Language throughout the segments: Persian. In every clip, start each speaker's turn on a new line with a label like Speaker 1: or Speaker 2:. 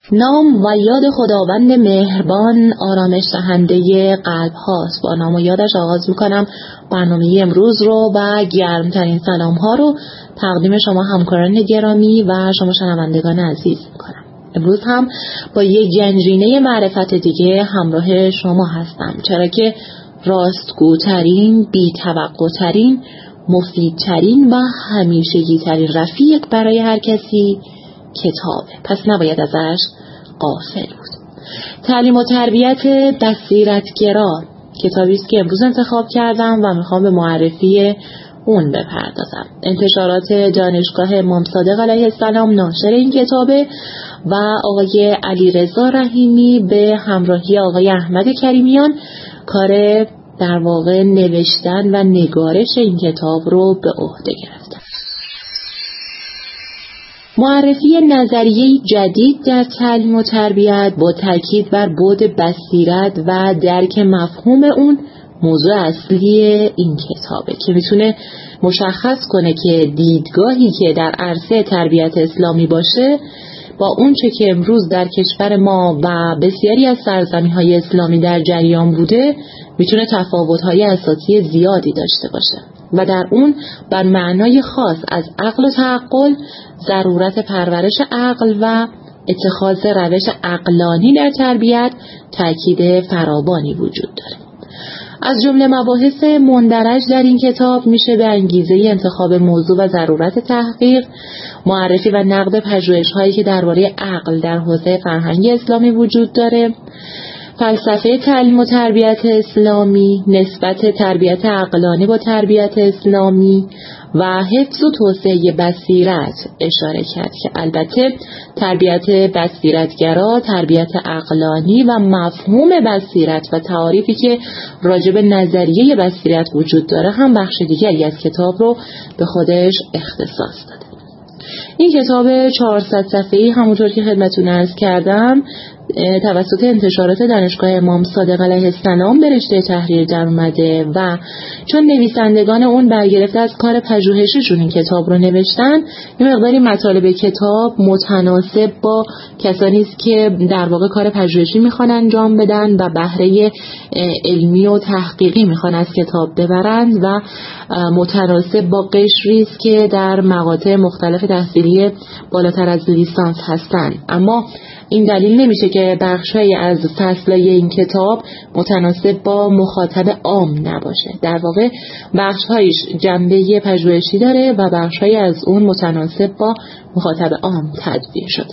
Speaker 1: نام و یاد خداوند مهربان آرامش دهنده قلب هاست. با نام و یادش آغاز میکنم برنامه امروز رو و گرمترین سلام ها رو تقدیم شما همکاران گرامی و شما شنوندگان عزیز میکنم. امروز هم با یک گنجینه معرفت دیگه همراه شما هستم، چرا که راستگوترین، بی‌توقع‌ترین، مفیدترین و همیشگی‌ترین رفیق برای هر کسی کتابه، پس نباید ازش غافل بود. تعلیم و تربیت بصیرتگرا کتابی است که امروز انتخاب کردم و میخوام به معرفی اون بپردازم. انتشارات دانشگاه امام صادق علیه السلام ناشر این کتابه و آقای علیرضا رحیمی به همراهی آقای احمد کریمیان کار در واقع نوشتن و نگارش این کتاب رو به عهده گرفتن. معرفی نظریه جدید در تعلیم و تربیت با تاکید بر بعد بصیرت و درک مفهوم اون موضوع اصلی این کتابه که میتونه مشخص کنه که دیدگاهی که در عرصه تربیت اسلامی باشه با اون چه که امروز در کشور ما و بسیاری از سرزمین‌های اسلامی در جریان بوده میتونه تفاوت‌های اساسی زیادی داشته باشه و در اون بر معنای خاص از عقل و تعقل، ضرورت پرورش عقل و اتخاذ روش عقلانی در تربیت تاکید فراوانی وجود داره. از جمله مباحث مندرج در این کتاب میشه به انگیزه انتخاب موضوع و ضرورت تحقیق، معرفی و نقد پژوهش‌هایی که درباره عقل در حوزه فرهنگ اسلامی وجود داره، فلسفه تعلیم و تربیت اسلامی، نسبت تربیت عقلانی با تربیت اسلامی و حفظ و توسعه بصیرت اشاره کرد که البته تربیت بصیرتگرا، تربیت عقلانی و مفهوم بصیرت و تعاریفی که راجع به نظریه بصیرت وجود داره هم بخش دیگری از کتاب رو به خودش اختصاص داده. این کتاب 400 صفحه‌ای همونطور که خدمتتون عرض کردم توسط انتشارات دانشگاه امام صادق علیه السلام به رشته تحریر در اومده و چون نویسندگان اون برگرفته از کار پژوهشیشون این کتاب رو نوشتن، یه مقداری مطالب کتاب متناسب با کسانی است که در واقع کار پژوهشی میخوان انجام بدن و بهره علمی و تحقیقی میخوان از کتاب ببرند و متناسب با قشری است که در مقاطع مختلف تحصیلی بالاتر از لیسانس هستن. اما این دلیل نمیشه که بخشی از فصلای این کتاب متناسب با مخاطب عام نباشه. در واقع بخش‌هایش جنبه پژوهشی داره و بخش‌های از اون متناسب با مخاطب عام تدوین شده.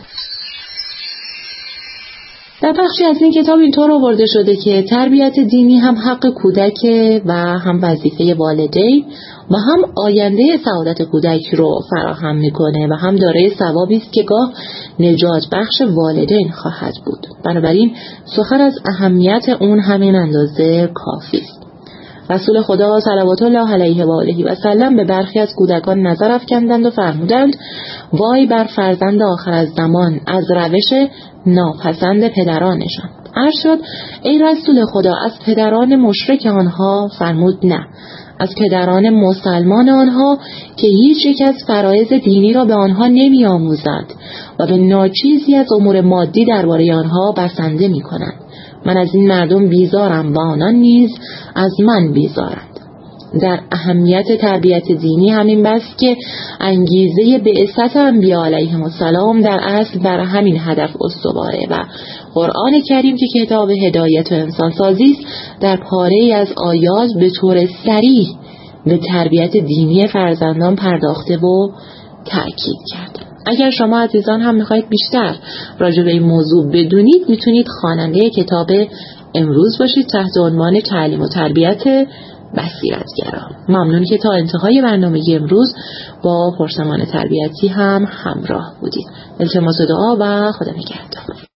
Speaker 1: در بخشی از این کتاب اینطور آورده شده که تربیت دینی هم حق کودک و هم وظیفه والدین و هم آینده سعادت کودک رو فراهم میکنه و هم دارای ثوابی است که گاه نجات بخش والدین خواهد بود. بنابراین سخن از اهمیت اون همین اندازه کافی است. رسول خدا صلوات الله علیه و آله و سلم به برخی از کودکان نظر افکندند و فرمودند وای بر فرزند آخر از زمان از روش ناپسند پدرانشان. عرض شد ای رسول خدا از پدران مشرک آنها؟ فرمود نه، از پدران مسلمان آنها که هیچ یک از فرایض دینی را به آنها نمی آموزند و به ناچیزی از امور مادی درباره آنها بسنده می کنند. من از این مردم بیزارم و آنان نیز از من بیزارند. در اهمیت تربیت دینی همین بس که انگیزه بعثت انبیاء علیهم السلام در اصل بر همین هدف استواره و قرآن کریم که کتاب هدایت و انسانسازی است در پاره‌ای از آیات به طور صریح به تربیت دینی فرزندان پرداخته و تأکید کرده. اگر شما عزیزان هم میخواید بیشتر راجع به این موضوع بدونید میتونید خواننده کتاب امروز باشید تحت عنوان تعلیم و تربیت بصیرتگرا. ممنون که تا انتهای برنامه امروز با پرسمان تربیتی هم همراه بودید. التماس دعا و خدا نگهدار.